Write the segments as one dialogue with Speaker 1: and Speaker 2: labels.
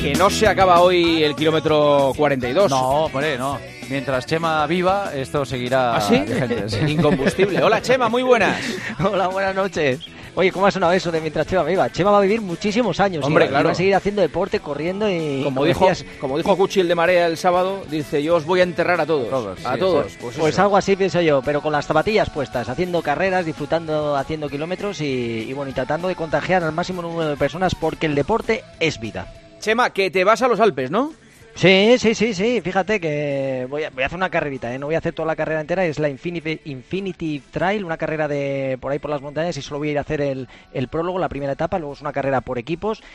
Speaker 1: Que no se acaba hoy el kilómetro 42.
Speaker 2: No, hombre, no. Mientras Chema viva, esto seguirá.
Speaker 1: ¿Ah, sí?
Speaker 2: Vigente, sí.
Speaker 1: Incombustible. Hola, Chema, muy buenas.
Speaker 3: Hola, buenas noches. Oye, ¿cómo ha sonado eso de mientras Chema viva? Chema va a vivir muchísimos años.
Speaker 1: Hombre,
Speaker 3: y
Speaker 1: claro.
Speaker 3: va a seguir haciendo deporte, corriendo y...
Speaker 1: Como dijo Cuchi el de Marea el sábado, dice, yo os voy a enterrar a todos. A todos.
Speaker 3: Pues algo así pienso yo, pero con las zapatillas puestas, haciendo carreras, disfrutando, haciendo kilómetros y bueno, y tratando de contagiar al máximo número de personas porque el deporte es vida.
Speaker 1: Chema, que te vas a los Alpes, ¿no?
Speaker 3: Sí, fíjate que voy a hacer una carrerita, no voy a hacer toda la carrera entera, es la Infinity Trail, una carrera de por ahí por las montañas y solo voy a ir a hacer el prólogo, la primera etapa, luego es una carrera por equipos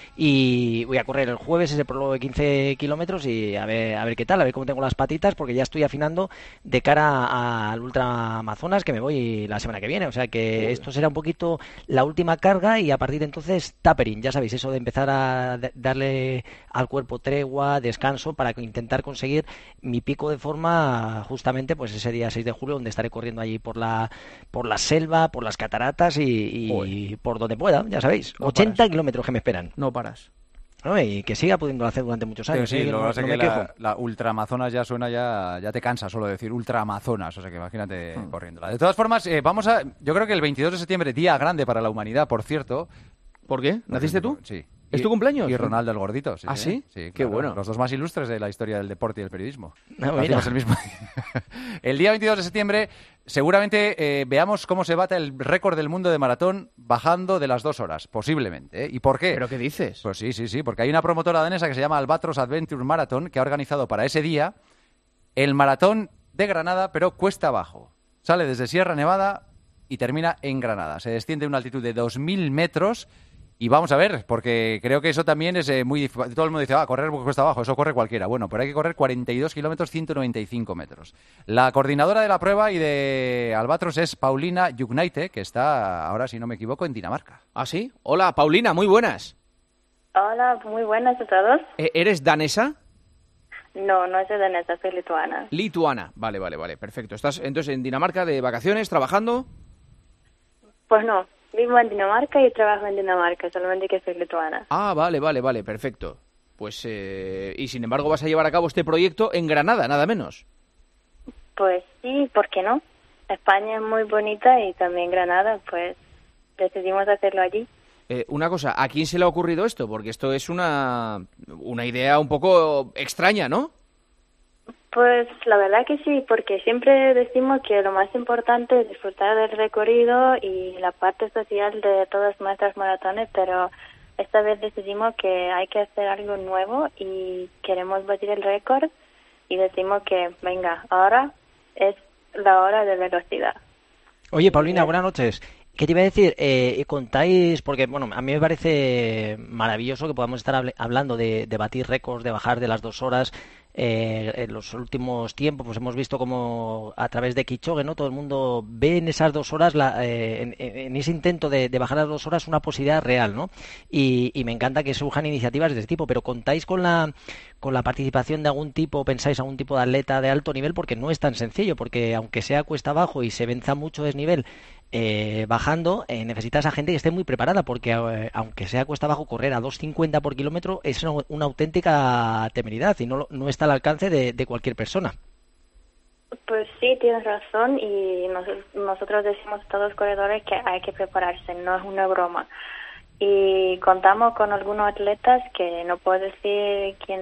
Speaker 3: y voy a correr el jueves ese prólogo de 15 kilómetros y a ver qué tal, a ver cómo tengo las patitas porque ya estoy afinando de cara al Ultra Amazonas que me voy la semana que viene, o sea que esto será un poquito la última carga y a partir de entonces tapering, ya sabéis, eso de empezar a darle al cuerpo tregua, descanso, para intentar conseguir mi pico de forma justamente pues ese día 6 de julio donde estaré corriendo allí por la selva, por las cataratas y por donde pueda, ya sabéis, no 80 paras. Kilómetros que me esperan.
Speaker 1: No paras.
Speaker 3: ¿No? Y que siga pudiendo hacer durante muchos años.
Speaker 2: Sí,
Speaker 3: no
Speaker 2: que
Speaker 3: me quejo.
Speaker 2: La Ultraamazonas ya suena, ya te cansa solo decir Ultraamazonas, o sea que imagínate corriéndola. De todas formas, yo creo que el 22 de septiembre, día grande para la humanidad, por cierto.
Speaker 1: ¿Por qué? ¿Naciste tú?
Speaker 2: Sí.
Speaker 1: ¿Es tu cumpleaños?
Speaker 2: Y Ronaldo el Gordito. Sí,
Speaker 1: ¿Ah, sí?
Speaker 2: Sí,
Speaker 1: qué
Speaker 2: claro.
Speaker 1: bueno.
Speaker 2: Los dos más ilustres de la historia del deporte y del periodismo.
Speaker 3: Mira.
Speaker 2: El mismo día. El día 22 de septiembre seguramente veamos cómo se bate el récord del mundo de maratón bajando de las 2 horas, posiblemente. ¿Y por qué?
Speaker 1: ¿Pero qué dices?
Speaker 2: Pues sí, porque hay una promotora danesa que se llama Albatros Adventure Marathon que ha organizado para ese día el maratón de Granada, pero cuesta abajo. Sale desde Sierra Nevada y termina en Granada. Se desciende a una altitud de 2.000 metros. Y vamos a ver, porque creo que eso también es muy difícil. Todo el mundo dice, correr cuesta abajo, eso corre cualquiera. Bueno, pero hay que correr 42 kilómetros, 195 metros. La coordinadora de la prueba y de Albatros es Paulina Jugnaite, que está, ahora si no me equivoco, en Dinamarca.
Speaker 1: ¿Ah, sí? Hola, Paulina, muy buenas.
Speaker 4: Hola, muy buenas a todos.
Speaker 1: ¿Eres danesa?
Speaker 4: No soy danesa, soy lituana.
Speaker 1: Lituana, vale, perfecto. ¿Estás entonces en Dinamarca de vacaciones, trabajando?
Speaker 4: Pues no. Vivo en Dinamarca y trabajo en Dinamarca, solamente que soy lituana.
Speaker 1: Ah, vale, perfecto. Pues, y sin embargo vas a llevar a cabo este proyecto en Granada, nada menos.
Speaker 4: Pues sí, ¿por qué no? España es muy bonita y también Granada, pues decidimos hacerlo allí.
Speaker 1: Una cosa, ¿a quién se le ha ocurrido esto? Porque esto es una idea un poco extraña, ¿no?
Speaker 4: Pues la verdad que sí, porque siempre decimos que lo más importante es disfrutar del recorrido y la parte social de todas nuestras maratones, pero esta vez decidimos que hay que hacer algo nuevo y queremos batir el récord y decimos que, venga, ahora es la hora de velocidad.
Speaker 3: Oye, Paulina, buenas noches. ¿Qué te iba a decir? Contáis, porque bueno, a mí me parece maravilloso que podamos estar hablando de batir récords, de bajar de las 2 horas. En los últimos tiempos pues hemos visto como a través de Kipchoge, ¿no? Todo el mundo ve en esas 2 horas, en ese intento de bajar las 2 horas, una posibilidad real, ¿no? Y me encanta que surjan iniciativas de este tipo, pero ¿contáis con la participación de algún tipo, pensáis algún tipo de atleta de alto nivel? Porque no es tan sencillo, porque aunque sea cuesta abajo y se venza mucho desnivel bajando, necesitas a gente que esté muy preparada, porque aunque sea cuesta abajo, correr a 2.50 por kilómetro es una auténtica temeridad y no está al alcance de cualquier persona.
Speaker 4: Pues sí, tienes razón y nosotros decimos a todos los corredores que hay que prepararse, no es una broma. Y contamos con algunos atletas que no puedo decir quién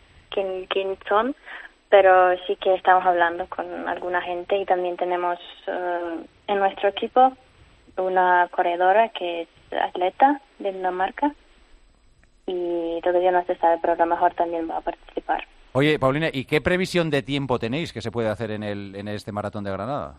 Speaker 4: son, pero sí que estamos hablando con alguna gente y también tenemos en nuestro equipo una corredora que es atleta de Dinamarca y todavía no se sabe, pero a lo mejor también va a participar.
Speaker 2: Oye, Paulina, ¿y qué previsión de tiempo tenéis que se puede hacer en este maratón de Granada?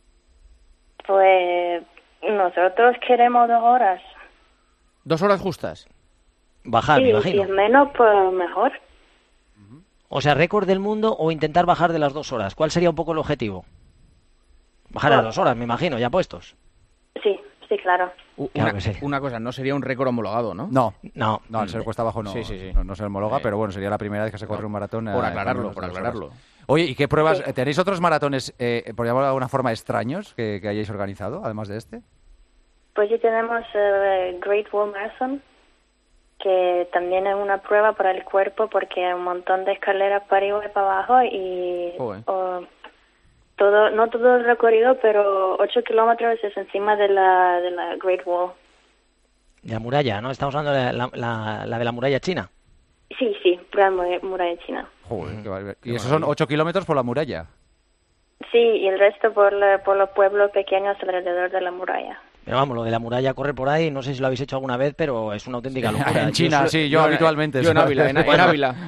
Speaker 4: Pues nosotros queremos 2 horas.
Speaker 1: 2 horas justas.
Speaker 3: Bajar,
Speaker 4: sí,
Speaker 3: me imagino.
Speaker 4: Si es menos, pues mejor.
Speaker 3: O sea, récord del mundo o intentar bajar de las 2 horas. ¿Cuál sería un poco el objetivo? Bajar a las 2 horas, me imagino, ya puestos.
Speaker 4: Sí, claro.
Speaker 1: Una cosa, no sería un récord homologado, ¿no?
Speaker 2: No, al ser cuesta abajo no,
Speaker 1: sí.
Speaker 2: no se homologa, pero bueno, sería la primera vez que se corre un maratón.
Speaker 1: Por aclararlo.
Speaker 2: Oye, ¿y qué pruebas?
Speaker 4: Sí.
Speaker 2: ¿Tenéis otros maratones, por llamarlo de alguna forma, extraños que hayáis organizado, además de este?
Speaker 4: Pues sí tenemos Great Wall Marathon, que también es una prueba para el cuerpo porque hay un montón de escaleras para arriba y para abajo y no todo el recorrido, pero 8 kilómetros es encima de la Great Wall.
Speaker 3: La muralla, ¿no? Estamos hablando de la de la muralla china.
Speaker 4: Sí, la muralla china.
Speaker 2: Joder, qué barbaridad. Y esos son 8 kilómetros por la muralla.
Speaker 4: Sí, y el resto por los pueblos pequeños alrededor de la muralla.
Speaker 3: Pero vamos, lo de la muralla, correr por ahí, no sé si lo habéis hecho alguna vez, pero es una auténtica locura.
Speaker 2: En China, yo habitualmente.
Speaker 1: Yo en Ávila. En Ávila.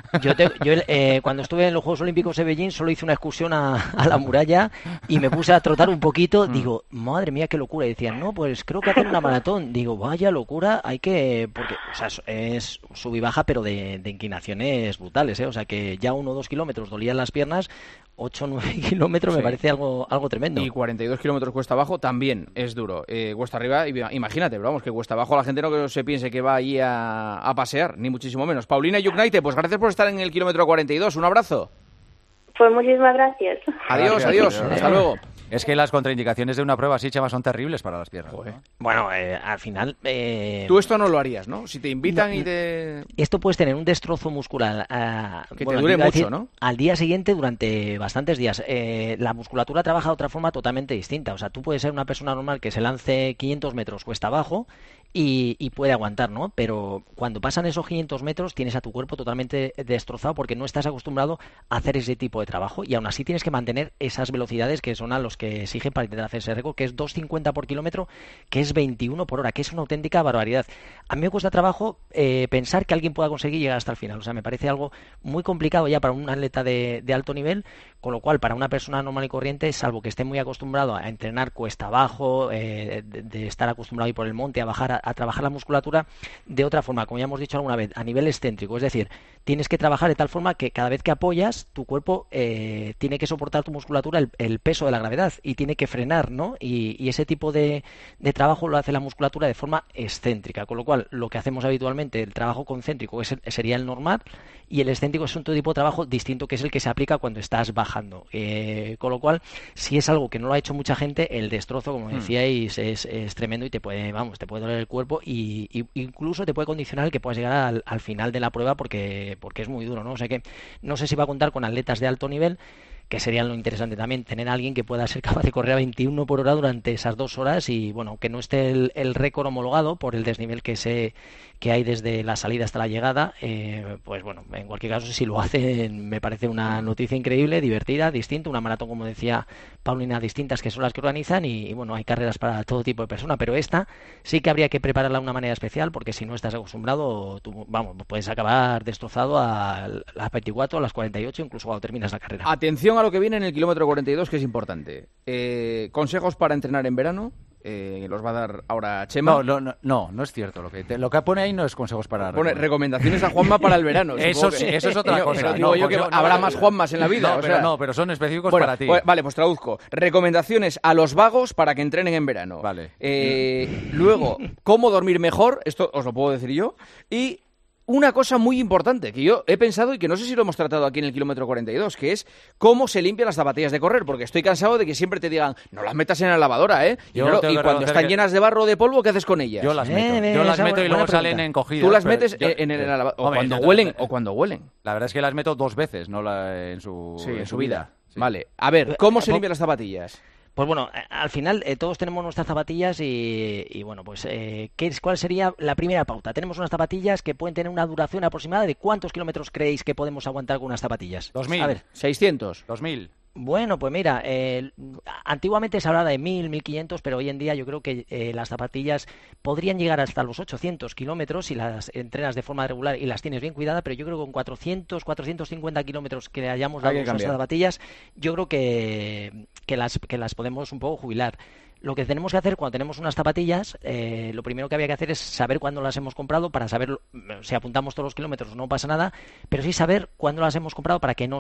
Speaker 3: Cuando estuve en los Juegos Olímpicos de Beijing solo hice una excursión a la muralla y me puse a trotar un poquito. Digo, madre mía, qué locura. Y decían, no, pues creo que hacer una maratón. Digo, vaya locura, hay que... Porque, o sea, es sub y baja, pero de inclinaciones brutales, ¿eh? O sea, que ya 1 o 2 kilómetros dolían las piernas, 8 o 9 kilómetros me parece algo tremendo.
Speaker 1: Y 42 kilómetros cuesta abajo también es duro. Cuesta arriba, imagínate, pero vamos, que cuesta abajo la gente no que se piense que va allí a pasear, ni muchísimo menos. Paulina Yuknaite, pues gracias por estar en el kilómetro 42. Un abrazo.
Speaker 4: Pues muchísimas gracias.
Speaker 1: Adiós. Hasta luego.
Speaker 2: Es que las contraindicaciones de una prueba así, Chema, son terribles para las piernas. ¿No?
Speaker 3: Bueno, al final...
Speaker 1: Tú esto no lo harías, ¿no? Si te invitan y te...
Speaker 3: Esto puedes tener un destrozo muscular...
Speaker 1: que te dure mucho, ¿no?
Speaker 3: Al día siguiente durante bastantes días. La musculatura trabaja de otra forma totalmente distinta. O sea, tú puedes ser una persona normal que se lance 500 metros cuesta abajo y puede aguantar, ¿no? Pero cuando pasan esos 500 metros tienes a tu cuerpo totalmente destrozado porque no estás acostumbrado a hacer ese tipo de trabajo y aún así tienes que mantener esas velocidades que son a los que exigen para intentar hacer ese récord, que es 2,50 por kilómetro, que es 21 por hora, que es una auténtica barbaridad. A mí me cuesta trabajo pensar que alguien pueda conseguir llegar hasta el final. O sea, me parece algo muy complicado ya para un atleta de alto nivel, con lo cual para una persona normal y corriente, salvo que esté muy acostumbrado a entrenar cuesta abajo, de estar acostumbrado a ir por el monte, a bajar, a trabajar la musculatura de otra forma, como ya hemos dicho alguna vez, a nivel excéntrico. Es decir, tienes que trabajar de tal forma que cada vez que apoyas, tu cuerpo tiene que soportar tu musculatura el peso de la gravedad y tiene que frenar, ¿no? Y ese tipo de trabajo lo hace la musculatura de forma excéntrica, con lo cual lo que hacemos habitualmente, el trabajo concéntrico sería el normal y el excéntrico es un tipo de trabajo distinto que es el que se aplica cuando estás bajando. Con lo cual, si es algo que no lo ha hecho mucha gente, el destrozo, como decíais, es tremendo y te puede doler el cuerpo y incluso te puede condicionar el que puedas llegar al final de la prueba porque es muy duro, ¿no? O sea que no sé si va a contar con atletas de alto nivel, que sería lo interesante también, tener a alguien que pueda ser capaz de correr a 21 por hora durante esas 2 horas y, bueno, aunque no esté el récord homologado por el desnivel que hay desde la salida hasta la llegada, pues bueno, en cualquier caso, si lo hacen, me parece una noticia increíble, divertida, distinta, una maratón, como decía Paulina, distintas que son las que organizan y bueno, hay carreras para todo tipo de personas, pero esta sí que habría que prepararla de una manera especial porque si no estás acostumbrado, tú, vamos, puedes acabar destrozado a las 24, a las 48, incluso cuando terminas la carrera.
Speaker 1: Atención a lo que viene en el kilómetro 42, que es importante. Consejos para entrenar en verano. Los va a dar ahora Chema.
Speaker 2: No es cierto. Lo que pone ahí no es consejos para...
Speaker 1: Pone recomendaciones a Juanma para el verano.
Speaker 2: Eso sí, eso es otra cosa.
Speaker 1: Pero digo yo que habrá más Juanmas en la vida.
Speaker 2: Pero son específicos para ti.
Speaker 1: Vale, pues traduzco. Recomendaciones a los vagos para que entrenen en verano.
Speaker 2: Vale.
Speaker 1: Luego, cómo dormir mejor. Esto os lo puedo decir yo. Y una cosa muy importante que yo he pensado y que no sé si lo hemos tratado aquí en el kilómetro 42, que es cómo se limpian las zapatillas de correr, porque estoy cansado de que siempre te digan, no las metas en la lavadora, ¿eh? Y cuando están llenas de barro o de polvo, ¿qué haces con ellas?
Speaker 2: Yo las meto y luego salen encogidas.
Speaker 1: Tú las metes en la lavadora, o cuando huelen.
Speaker 2: La verdad es que las meto 2 veces, no en su
Speaker 1: vida.
Speaker 2: Sí.
Speaker 1: Vale, a ver, ¿cómo se limpian las zapatillas?
Speaker 3: Pues bueno, al final todos tenemos nuestras zapatillas y bueno, pues ¿cuál sería la primera pauta? Tenemos unas zapatillas que pueden tener una duración aproximada de ¿cuántos kilómetros creéis que podemos aguantar con unas zapatillas?
Speaker 2: 2000.
Speaker 3: A ver.
Speaker 1: 600.
Speaker 2: 2000.
Speaker 3: Bueno, pues mira, antiguamente se hablaba de 1000, 1500, pero hoy en día yo creo que las zapatillas podrían llegar hasta los 800 kilómetros si las entrenas de forma regular y las tienes bien cuidadas, pero yo creo que con 400, 450 kilómetros que le hayamos dado a esas zapatillas, yo creo que las podemos un poco jubilar. Lo que tenemos que hacer cuando tenemos unas zapatillas, lo primero que había que hacer es saber cuándo las hemos comprado para saber si apuntamos todos los kilómetros no pasa nada, pero sí saber cuándo las hemos comprado para que no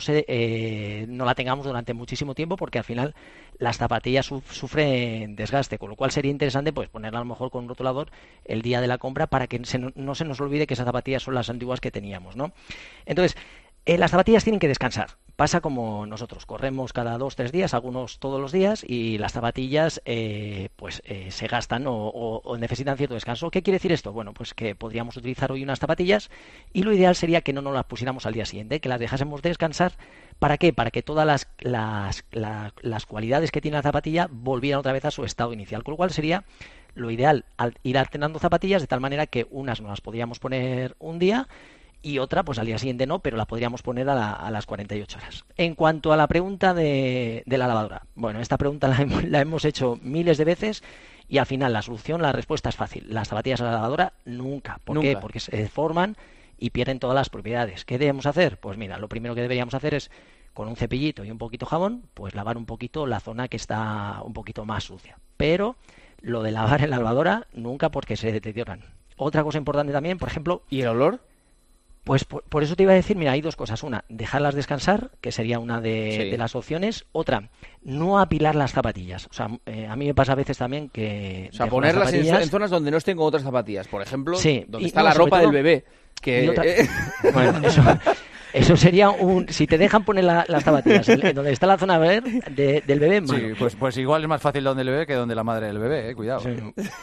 Speaker 3: la tengamos durante muchísimo tiempo, porque al final las zapatillas sufren desgaste, con lo cual sería interesante pues ponerla a lo mejor con un rotulador el día de la compra para que no se nos olvide que esas zapatillas son las antiguas que teníamos, ¿no? Entonces, las zapatillas tienen que descansar. pasa como nosotros, corremos cada 2-3 días, algunos todos los días, y las zapatillas se gastan o necesitan cierto descanso. ¿Qué quiere decir esto? Bueno, pues que podríamos utilizar hoy unas zapatillas y lo ideal sería que no nos las pusiéramos al día siguiente, que las dejásemos descansar. ¿Para qué? Para que todas las cualidades que tiene la zapatilla volvieran otra vez a su estado inicial, con lo cual sería lo ideal ir alternando zapatillas de tal manera que unas nos las podríamos poner un día y otra, pues al día siguiente no, pero la podríamos poner a las 48 horas. En cuanto a la pregunta de la lavadora, bueno, esta pregunta la hemos hecho miles de veces y al final la respuesta es fácil. Las zapatillas a la lavadora nunca. ¿Por qué? Porque se deforman y pierden todas las propiedades. ¿Qué debemos hacer? Pues mira, lo primero que deberíamos hacer es, con un cepillito y un poquito jabón, pues lavar un poquito la zona que está un poquito más sucia. Pero lo de lavar en la lavadora nunca, porque se deterioran. Otra cosa importante también, por ejemplo...
Speaker 1: ¿Y el olor?
Speaker 3: Pues por eso te iba a decir, mira, hay dos cosas. Una, dejarlas descansar, que sería una de las opciones. Otra, no apilar las zapatillas. O sea, a mí me pasa a veces también que...
Speaker 1: O sea, ponerlas en zonas donde no estén con otras zapatillas. Por ejemplo, donde está
Speaker 3: no,
Speaker 1: la ropa
Speaker 3: todo,
Speaker 1: del bebé. Que...
Speaker 3: Bueno, eso sería si te dejan poner las zapatillas en donde está la zona verde del bebé, malo.
Speaker 2: Sí, pues igual es más fácil donde el bebé que donde la madre del bebé, cuidado.
Speaker 3: Sí.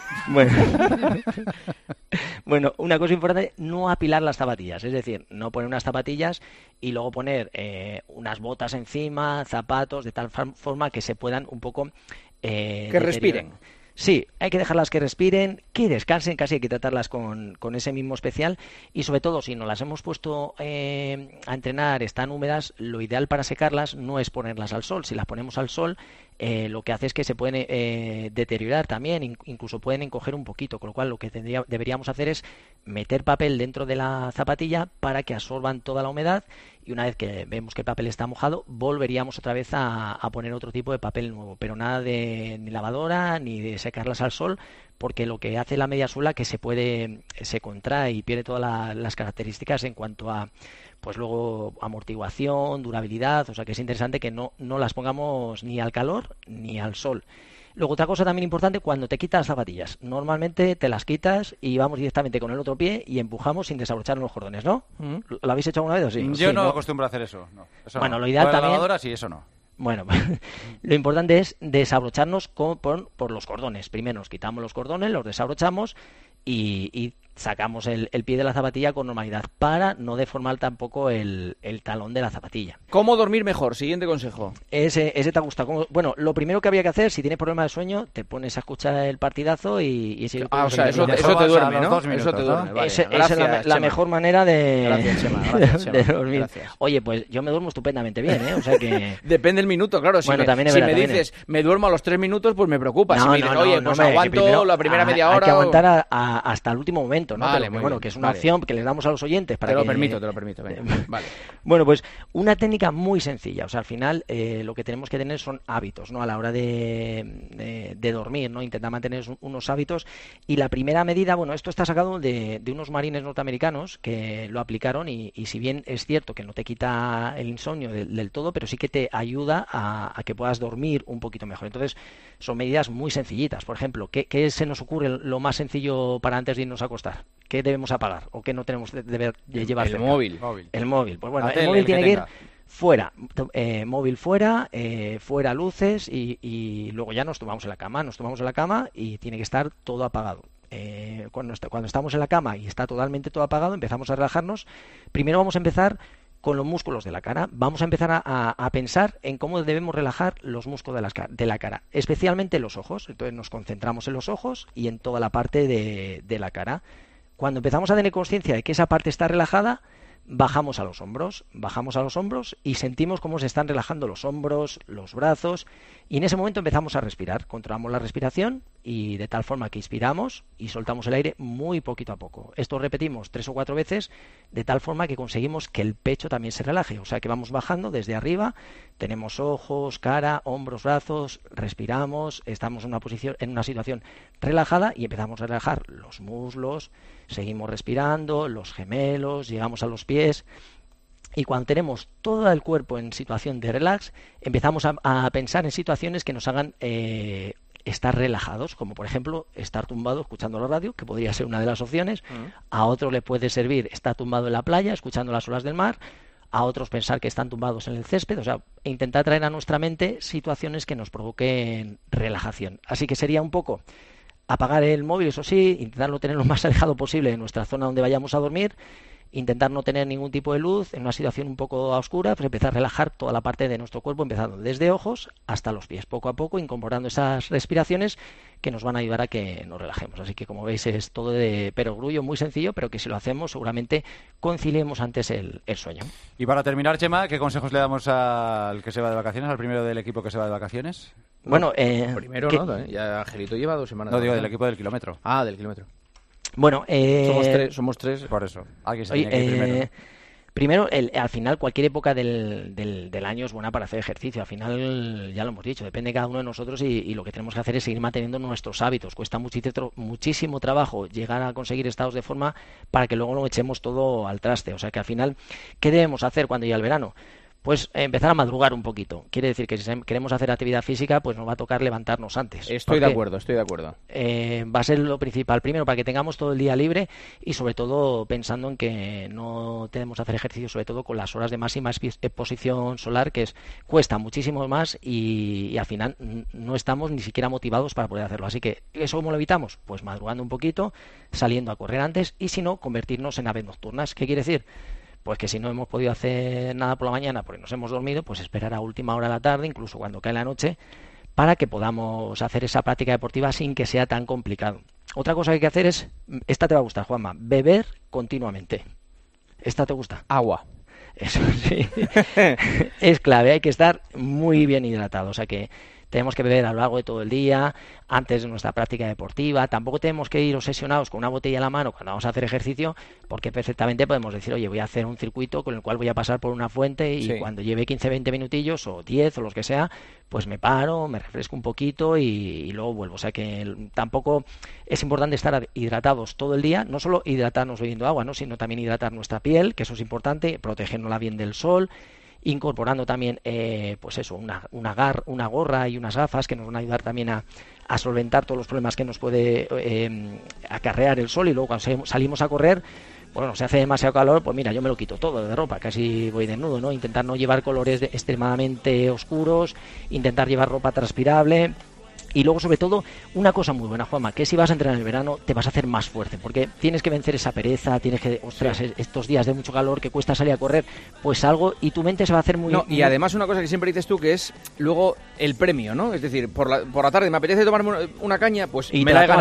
Speaker 3: Bueno, una cosa importante, no apilar las zapatillas, es decir, no poner unas zapatillas y luego poner unas botas encima, zapatos, de tal forma que se puedan un poco...
Speaker 1: que respiren.
Speaker 3: Sí, hay que dejarlas que respiren, que descansen, casi hay que tratarlas con ese mismo especial y sobre todo si nos las hemos puesto a entrenar, están húmedas, lo ideal para secarlas no es ponerlas al sol. Si las ponemos al sol, lo que hace es que se pueden deteriorar también, incluso pueden encoger un poquito, con lo cual lo que deberíamos hacer es meter papel dentro de la zapatilla para que absorban toda la humedad y una vez que vemos que el papel está mojado, volveríamos otra vez a poner otro tipo de papel nuevo, pero nada de ni lavadora ni de secarlas al sol, porque lo que hace la media suela que se contrae y pierde todas las características en cuanto a pues luego amortiguación, durabilidad, o sea que es interesante que no las pongamos ni al calor ni al sol. Luego otra cosa también importante, cuando te quitas las zapatillas, normalmente te las quitas y vamos directamente con el otro pie y empujamos sin desabrochar los cordones, ¿no? ¿Lo habéis hecho alguna vez o sí?
Speaker 2: Yo
Speaker 3: sí,
Speaker 2: no acostumbro a hacer eso. No.
Speaker 3: Bueno,
Speaker 2: no.
Speaker 3: lo ideal también...
Speaker 2: la lavadora sí, eso no.
Speaker 3: Bueno, lo importante es desabrocharnos por los cordones. Primero nos quitamos los cordones, los desabrochamos y sacamos el pie de la zapatilla con normalidad para no deformar tampoco el talón de la zapatilla.
Speaker 1: ¿Cómo dormir mejor? Siguiente consejo.
Speaker 3: Ese te ha gustado. Bueno, lo primero que había que hacer, si tienes problemas de sueño, te pones a escuchar el partidazo y si
Speaker 1: o sea, eso te duerme, ¿no? Eso te duerme. Vale.
Speaker 3: Esa es la mejor manera de,
Speaker 1: gracias, Chema.
Speaker 3: de dormir.
Speaker 1: Gracias.
Speaker 3: Oye, pues yo me duermo estupendamente bien, ¿eh? O sea que...
Speaker 1: Depende del minuto, claro.
Speaker 3: Bueno,
Speaker 1: si me dices, me duermo a los 3 minutos, pues me preocupa. Si me dices, oye, pues aguanto la primera media hora...
Speaker 3: Hay que aguantar hasta el último momento, ¿no?
Speaker 1: Vale,
Speaker 3: Pero, bueno, que es una opción que les damos a los oyentes para
Speaker 1: te lo permito. Vale.
Speaker 3: Bueno, pues una técnica muy sencilla. O sea, al final lo que tenemos que tener son hábitos, ¿no? A la hora de dormir, ¿no? Intentar mantener unos hábitos. Y la primera medida, bueno, esto está sacado de unos marines norteamericanos que lo aplicaron y si bien es cierto que no te quita el insomnio del todo, pero sí que te ayuda a que puedas dormir un poquito mejor. Entonces, son medidas muy sencillitas. Por ejemplo, ¿qué se nos ocurre lo más sencillo para antes de irnos a acostar? ¿Qué debemos apagar o qué no tenemos de llevar cerca? El móvil. Pues bueno, el móvil tiene que ir fuera, móvil fuera, fuera luces y luego ya nos tomamos en la cama y tiene que estar todo apagado. Cuando estamos en la cama y está totalmente todo apagado, empezamos a relajarnos. Primero vamos a empezar con los músculos de la cara. Vamos a empezar a pensar en cómo debemos relajar los músculos de la cara, especialmente los ojos. Entonces nos concentramos en los ojos y en toda la parte de la cara. Cuando empezamos a tener conciencia de que esa parte está relajada, bajamos a los hombros y sentimos cómo se están relajando los hombros, los brazos, y en ese momento empezamos a respirar. Controlamos la respiración y de tal forma que inspiramos y soltamos el aire muy poquito a poco. Esto repetimos 3 o 4 veces de tal forma que conseguimos que el pecho también se relaje. O sea que vamos bajando desde arriba, tenemos ojos, cara, hombros, brazos, respiramos, estamos en una situación relajada y empezamos a relajar los muslos, seguimos respirando, los gemelos, llegamos a los pies. Y cuando tenemos todo el cuerpo en situación de relax, empezamos a pensar en situaciones que nos hagan estar relajados, como por ejemplo estar tumbado escuchando la radio, que podría ser una de las opciones. A otro le puede servir estar tumbado en la playa escuchando las olas del mar. a otros pensar que están tumbados en el césped, o sea, intentar traer a nuestra mente situaciones que nos provoquen relajación. Así que sería un poco apagar el móvil, eso sí, intentarlo tener lo más alejado posible de nuestra zona donde vayamos a dormir, intentar no tener ningún tipo de luz en una situación un poco oscura, pues empezar a relajar toda la parte de nuestro cuerpo, empezando desde ojos hasta los pies, poco a poco, incorporando esas respiraciones que nos van a ayudar a que nos relajemos. Así que, como veis, es todo de perogrullo, muy sencillo, pero que si lo hacemos seguramente conciliemos antes el sueño.
Speaker 2: Y para terminar, Chema, ¿qué consejos le damos al que se va de vacaciones, al primero del equipo que se va de vacaciones?
Speaker 3: Bueno,
Speaker 1: primero no, ya Angelito lleva 2 semanas.
Speaker 2: No, digo del equipo del kilómetro.
Speaker 1: Ah, del kilómetro.
Speaker 3: Bueno,
Speaker 2: somos tres, por eso. Alguien se tiene que ir primero.
Speaker 3: Primero, al final, cualquier época del año es buena para hacer ejercicio. Al final, ya lo hemos dicho, depende de cada uno de nosotros y lo que tenemos que hacer es seguir manteniendo nuestros hábitos. Cuesta muchísimo trabajo llegar a conseguir estados de forma para que luego lo echemos todo al traste. O sea que al final, ¿qué debemos hacer cuando llega el verano? Pues empezar a madrugar un poquito. Quiere decir que si queremos hacer actividad física, pues nos va a tocar levantarnos antes.
Speaker 1: Estoy de acuerdo.
Speaker 3: Va a ser lo principal. Primero, para que tengamos todo el día libre y sobre todo pensando en que no tenemos que hacer ejercicio, sobre todo con las horas de máxima exposición solar, que cuesta muchísimo más y al final no estamos ni siquiera motivados para poder hacerlo. Así que, ¿eso cómo lo evitamos? Pues madrugando un poquito, saliendo a correr antes y si no, convertirnos en aves nocturnas. ¿Qué quiere decir? Pues que si no hemos podido hacer nada por la mañana porque nos hemos dormido, pues esperar a última hora de la tarde, incluso cuando cae la noche, para que podamos hacer esa práctica deportiva sin que sea tan complicado. Otra cosa que hay que hacer es, esta te va a gustar, Juanma, beber continuamente. ¿Esta te gusta?
Speaker 1: Agua.
Speaker 3: Eso sí, es clave, hay que estar muy bien hidratado, o sea que tenemos que beber a lo largo de todo el día, antes de nuestra práctica deportiva. Tampoco tenemos que ir obsesionados con una botella en la mano cuando vamos a hacer ejercicio, porque perfectamente podemos decir, oye, voy a hacer un circuito con el cual voy a pasar por una fuente y cuando lleve 15-20 minutillos o 10 o los que sea, pues me paro, me refresco un poquito y luego vuelvo. O sea que tampoco es importante estar hidratados todo el día, no solo hidratarnos bebiendo agua, ¿no?, sino también hidratar nuestra piel, que eso es importante, protegernosla bien del sol, incorporando también pues eso, una gorra y unas gafas que nos van a ayudar también a solventar todos los problemas que nos puede acarrear el sol. Y luego cuando salimos a correr, bueno, se hace demasiado calor, pues mira, yo me lo quito todo de ropa, casi voy desnudo, ¿no? Intentar no llevar colores extremadamente oscuros, intentar llevar ropa transpirable. Y luego, sobre todo, una cosa muy buena, Juanma, que si vas a entrenar en el verano te vas a hacer más fuerte, porque tienes que vencer esa pereza, tienes que, ostras, estos días de mucho calor que cuesta salir a correr, pues algo, y tu mente se va a hacer muy...
Speaker 1: No, y además una cosa que siempre dices tú, que es luego el premio, ¿no? Es decir, por la tarde me apetece tomarme una caña, pues
Speaker 3: y
Speaker 1: me la he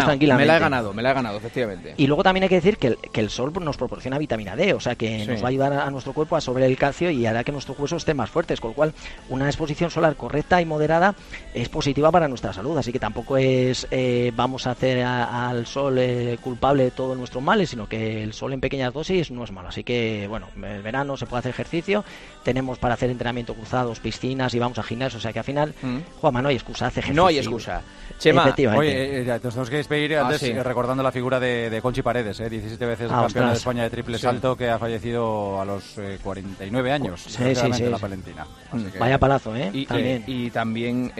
Speaker 3: ganado,
Speaker 1: efectivamente.
Speaker 3: Y luego también hay que decir que el sol nos proporciona vitamina D, o sea que nos va a ayudar a nuestro cuerpo a absorber el calcio y hará que nuestros huesos estén más fuertes, con lo cual una exposición solar correcta y moderada es positiva para nuestra salud, así que tampoco es vamos a hacer al sol culpable de todos nuestros males, sino que el sol en pequeñas dosis no es malo. Así que, bueno, el verano se puede hacer ejercicio, tenemos para hacer entrenamiento cruzados, piscinas y vamos a gimnasio, o sea que al final, Juanma, no hay excusa, hace ejercicio.
Speaker 1: No hay excusa. Chema,
Speaker 2: oye, nos tenemos que despedir antes recordando la figura de Conchi Paredes, 17 veces campeona de España de triple salto, que ha fallecido a los 49 años, la palentina.
Speaker 3: Vaya palazo,
Speaker 1: Y también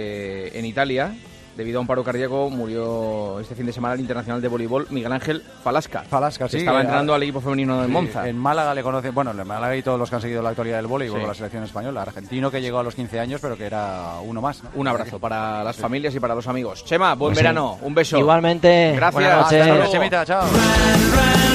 Speaker 1: en Italia, debido a un paro cardíaco, murió este fin de semana el internacional de voleibol Miguel Ángel Falasca.
Speaker 2: Sí.
Speaker 1: Estaba entrenando al equipo femenino de Monza.
Speaker 2: En Málaga le conocen, bueno, en Málaga y todos los que han seguido la actualidad del voleibol con la selección española. Argentino que llegó a los 15 años, pero que era uno más, ¿no?
Speaker 1: Un abrazo para las familias y para los amigos. Chema, buen verano. Un beso.
Speaker 3: Igualmente.
Speaker 1: Gracias.
Speaker 3: Buenas noches.
Speaker 2: Hasta luego, Chemita. Chao.